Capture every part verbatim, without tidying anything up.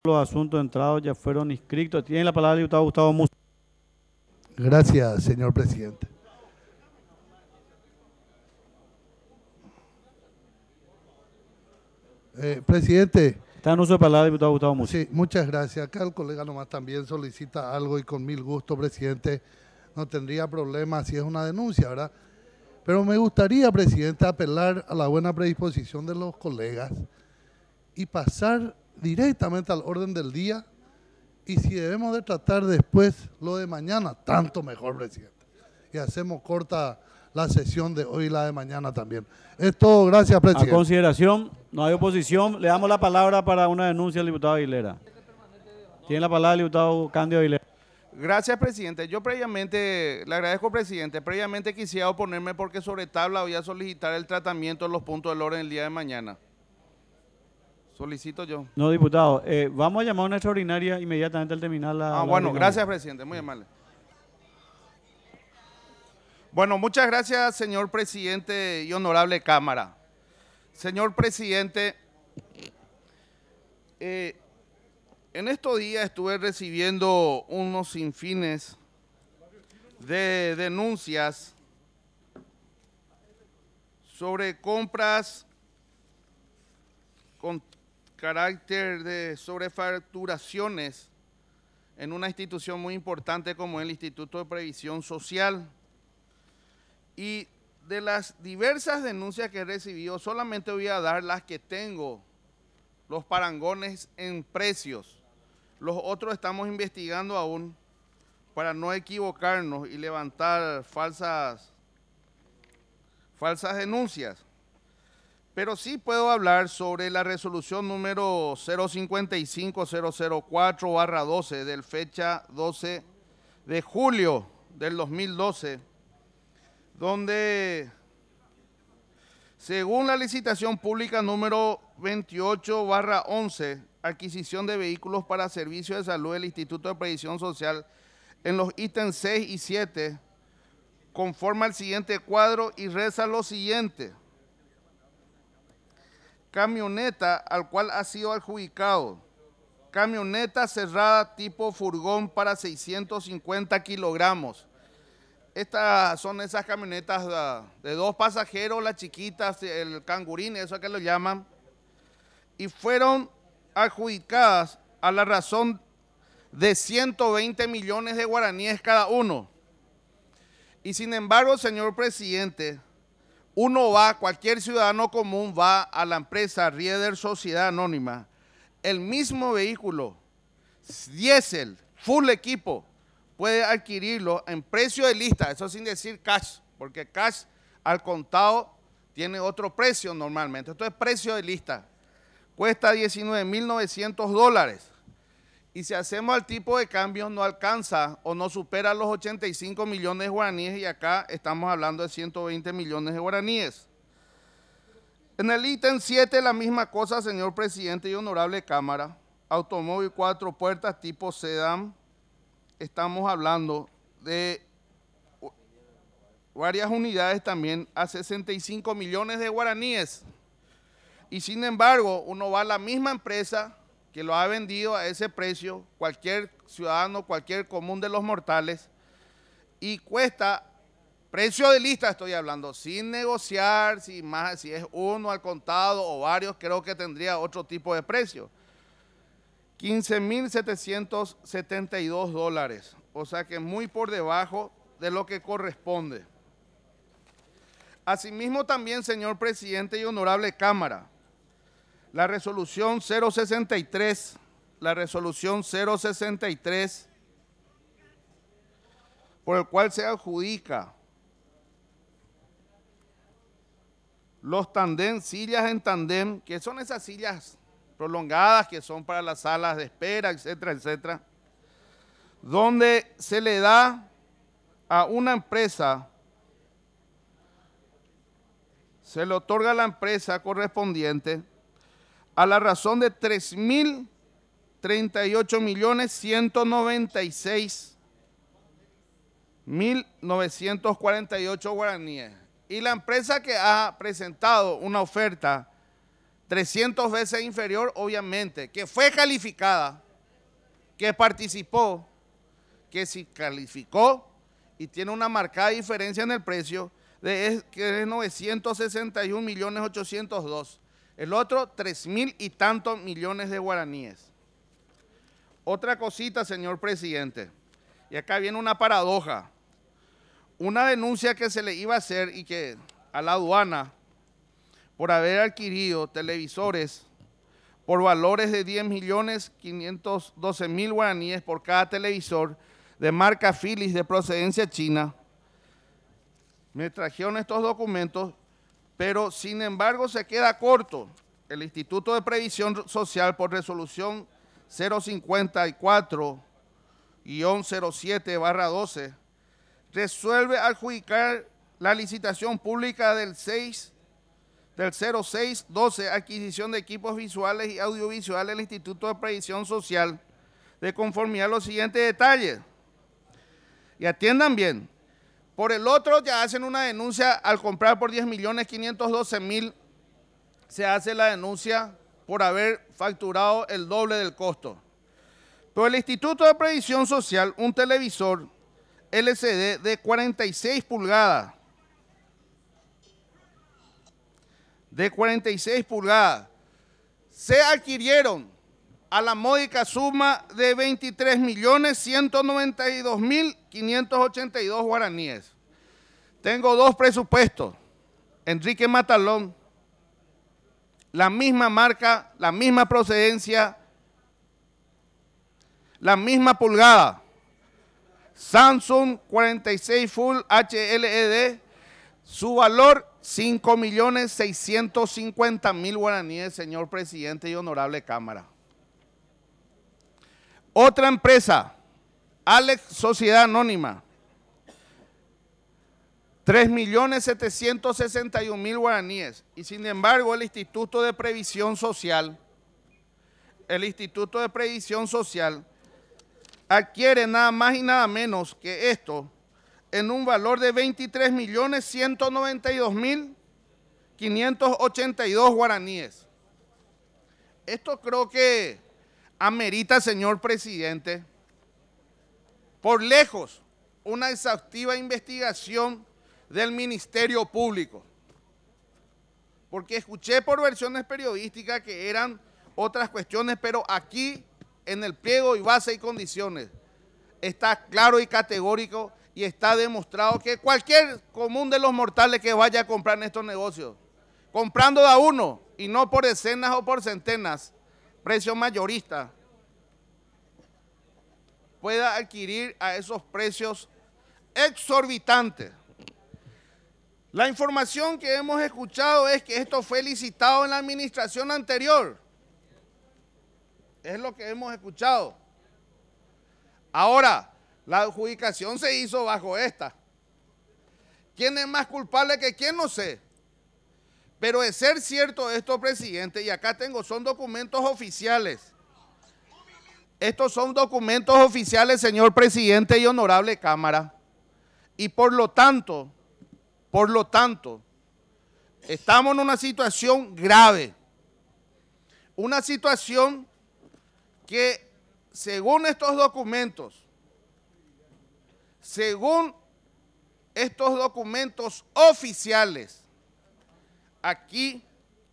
Los asuntos entrados ya fueron inscritos. Tiene la palabra el diputado Gustavo Musso. Gracias, señor presidente. Eh, presidente. Está en uso de palabra el diputado Gustavo Musso. Sí, muchas gracias. Acá el colega nomás también solicita algo y con mil gusto, presidente, no tendría problema si es una denuncia, ¿verdad? Pero me gustaría, presidente, apelar a la buena predisposición de los colegas y pasar directamente al orden del día, y si debemos de tratar después lo de mañana, tanto mejor, presidente. Y hacemos corta la sesión de hoy y la de mañana también. Es todo, gracias, presidente. A consideración, no hay oposición. Le damos la palabra para una denuncia al diputado Aguilera. Tiene la palabra el diputado Cándido Aguilera. Gracias, presidente. Yo previamente, le agradezco, presidente, previamente quisiera oponerme porque sobre tabla voy a solicitar el tratamiento de los puntos del orden el día de mañana. Solicito yo. No, diputado, eh, vamos a llamar a una extraordinaria inmediatamente al terminar la... Ah, la bueno, ordinaria. gracias, presidente, muy amable. Bueno, muchas gracias, señor presidente y honorable Cámara. Señor presidente, eh, en estos días estuve recibiendo unos sinfines de denuncias sobre compras con carácter de sobrefacturaciones en una institución muy importante como el Instituto de Previsión Social. Y de las diversas denuncias que he recibido, solamente voy a dar las que tengo, los parangones en precios. Los otros estamos investigando aún para no equivocarnos y levantar falsas, falsas denuncias. Pero sí puedo hablar sobre la resolución número cero cincuenta y cinco cero cero cuatro barra doce del fecha doce de julio del dos mil doce, donde según la licitación pública número veintiocho barra once, adquisición de vehículos para servicios de salud del Instituto de Previsión Social, en los ítems seis y siete, conforma el siguiente cuadro y reza lo siguiente. Camioneta al cual ha sido adjudicado, camioneta cerrada tipo furgón para seiscientos cincuenta kilogramos. Estas son esas camionetas de dos pasajeros, las chiquitas, el cangurín, eso que lo llaman, y fueron adjudicadas a la razón de ciento veinte millones de guaraníes cada uno. Y sin embargo, señor presidente, uno va, cualquier ciudadano común va a la empresa Rieder Sociedad Anónima, el mismo vehículo, diésel, full equipo, puede adquirirlo en precio de lista, eso sin decir cash, porque cash al contado tiene otro precio normalmente. Esto es precio de lista, cuesta diecinueve mil novecientos dólares. Y si hacemos el tipo de cambio no alcanza o no supera los ochenta y cinco millones de guaraníes, y acá estamos hablando de ciento veinte millones de guaraníes. En el ítem siete la misma cosa, señor presidente y honorable Cámara, automóvil cuatro puertas tipo sedán, estamos hablando de varias unidades también a sesenta y cinco millones de guaraníes. Y sin embargo, uno va a la misma empresa que lo ha vendido a ese precio, cualquier ciudadano, cualquier común de los mortales, y cuesta, precio de lista estoy hablando, sin negociar, si, más, si es uno al contado o varios, creo que tendría otro tipo de precio. quince mil setecientos setenta y dos dólares, o sea que muy por debajo de lo que corresponde. Asimismo también, señor presidente y honorable Cámara, la resolución cero sesenta y tres, la resolución cero sesenta y tres, por el cual se adjudica los tandem, sillas en tandem, que son esas sillas prolongadas que son para las salas de espera, etcétera, etcétera, donde se le da a una empresa, se le otorga a la empresa correspondiente a la razón de tres mil treinta y ocho millones ciento noventa y seis mil novecientos cuarenta y ocho guaraníes. Y la empresa que ha presentado una oferta trescientas veces inferior, obviamente, que fue calificada, que participó, que si calificó y tiene una marcada diferencia en el precio, de es, que es novecientos sesenta y un millones ochocientos dos. El otro, tres mil y tantos millones de guaraníes. Otra cosita, señor presidente, y acá viene una paradoja. Una denuncia que se le iba a hacer y que a la aduana por haber adquirido televisores por valores de diez millones quinientos doce mil guaraníes por cada televisor de marca Philips de procedencia china. Me trajeron estos documentos, pero sin embargo se queda corto. El Instituto de Previsión Social, por resolución cero cincuenta y cuatro guión cero siete barra doce, resuelve adjudicar la licitación pública del seis del cero seis doce, adquisición de equipos visuales y audiovisuales del Instituto de Previsión Social, de conformidad a los siguientes detalles. Y atiendan bien. Por el otro, ya hacen una denuncia al comprar por diez millones quinientos doce mil, se hace la denuncia por haber facturado el doble del costo. Pero el Instituto de Previsión Social, un televisor L C D de cuarenta y seis pulgadas, de cuarenta y seis pulgadas, se adquirieron a la módica suma de veintitrés millones ciento noventa y dos mil quinientos ochenta y dos guaraníes. Tengo dos presupuestos, Enrique Matalón, la misma marca, la misma procedencia, la misma pulgada, Samsung cuarenta y seis Full H L E D, su valor cinco millones seiscientos cincuenta mil guaraníes, señor presidente y honorable Cámara. Otra empresa, Alex Sociedad Anónima, tres millones setecientos sesenta y un mil guaraníes. Y sin embargo, el Instituto de Previsión Social, el Instituto de Previsión Social adquiere nada más y nada menos que esto en un valor de veintitrés millones ciento noventa y dos mil quinientos ochenta y dos guaraníes. Esto creo que amerita, señor presidente, por lejos, una exhaustiva investigación del Ministerio Público. Porque escuché por versiones periodísticas que eran otras cuestiones, pero aquí, en el pliego y base y condiciones, está claro y categórico y está demostrado que cualquier común de los mortales que vaya a comprar en estos negocios, comprando de a uno y no por decenas o por centenas, precio mayorista, pueda adquirir a esos precios exorbitantes. La información que hemos escuchado es que esto fue licitado en la administración anterior. Es lo que hemos escuchado. Ahora, la adjudicación se hizo bajo esta. ¿Quién es más culpable que quién? No sé. Pero de ser cierto esto, presidente, y acá tengo, son documentos oficiales. Estos son documentos oficiales, señor presidente y honorable Cámara. Y por lo tanto, por lo tanto, estamos en una situación grave. Una situación que, según estos documentos, según estos documentos oficiales, aquí,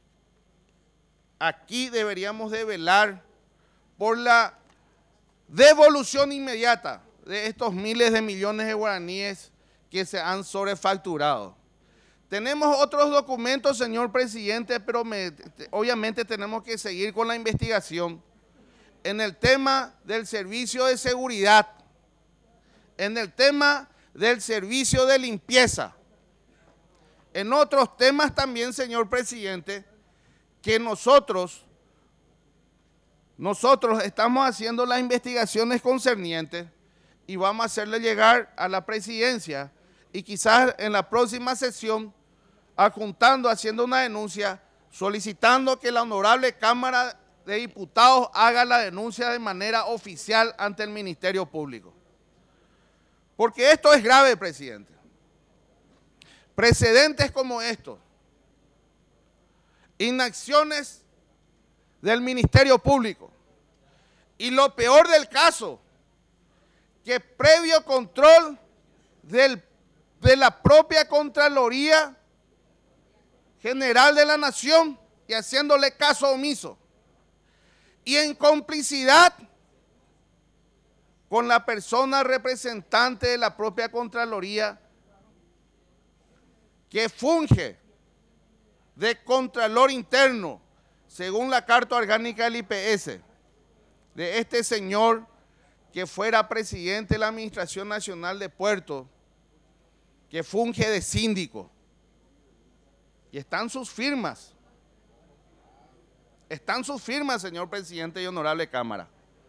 aquí deberíamos de velar por la devolución inmediata de estos miles de millones de guaraníes que se han sobrefacturado. Tenemos otros documentos, señor presidente, pero me, obviamente tenemos que seguir con la investigación en el tema del servicio de seguridad, en el tema del servicio de limpieza, en otros temas también, señor presidente, que nosotros, nosotros estamos haciendo las investigaciones concernientes y vamos a hacerle llegar a la presidencia y quizás en la próxima sesión, adjuntando, haciendo una denuncia, solicitando que la honorable Cámara de Diputados haga la denuncia de manera oficial ante el Ministerio Público. Porque esto es grave, presidente. Precedentes como estos, inacciones del Ministerio Público. Y lo peor del caso, que previo control del, de la propia Contraloría General de la Nación y haciéndole caso omiso, y en complicidad con la persona representante de la propia Contraloría que funge de Contralor Interno, según la Carta Orgánica del I P S, de este señor que fuera presidente de la Administración Nacional de Puertos, que funge de síndico. Y están sus firmas. Están sus firmas, señor presidente y honorable Cámara.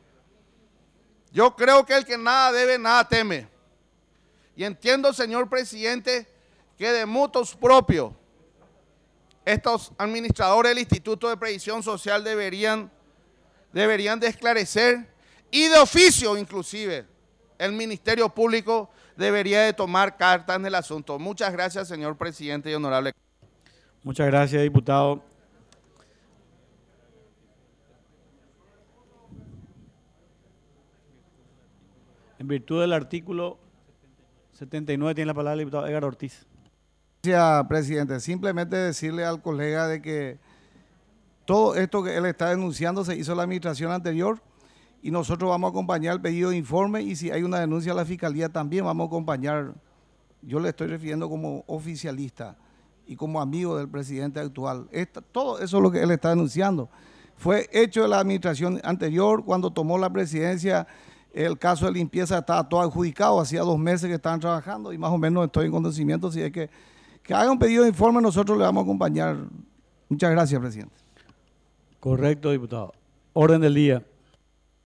Yo creo que el que nada debe, nada teme. Y entiendo, señor presidente, que de motus propios, estos administradores del Instituto de Previsión Social deberían, deberían de esclarecer, y de oficio inclusive, el Ministerio Público debería de tomar cartas en el asunto. Muchas gracias, señor presidente y honorable. Muchas gracias, diputado. En virtud del artículo setenta y nueve tiene la palabra el diputado Edgar Ortiz. Gracias, presidente. Simplemente decirle al colega de que todo esto que él está denunciando se hizo en la administración anterior y nosotros vamos a acompañar el pedido de informe, y si hay una denuncia a la Fiscalía también vamos a acompañar. Yo le estoy refiriendo como oficialista y como amigo del presidente actual. Esta, todo eso es lo que él está denunciando. Fue hecho en la administración anterior. Cuando tomó la presidencia, el caso de limpieza estaba todo adjudicado, hacía dos meses que estaban trabajando y más o menos estoy en conocimiento. Si es que, que haga un pedido de informe, nosotros le vamos a acompañar. Muchas gracias, presidente. Correcto, diputado. Orden del día.